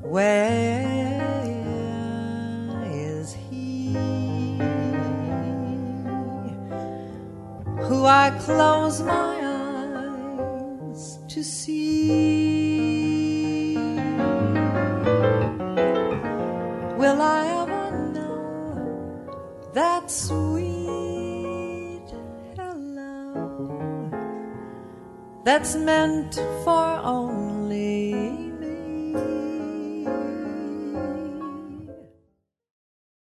Where is he who I close my eyes to see? Will I ever know that sweet hello that's meant for only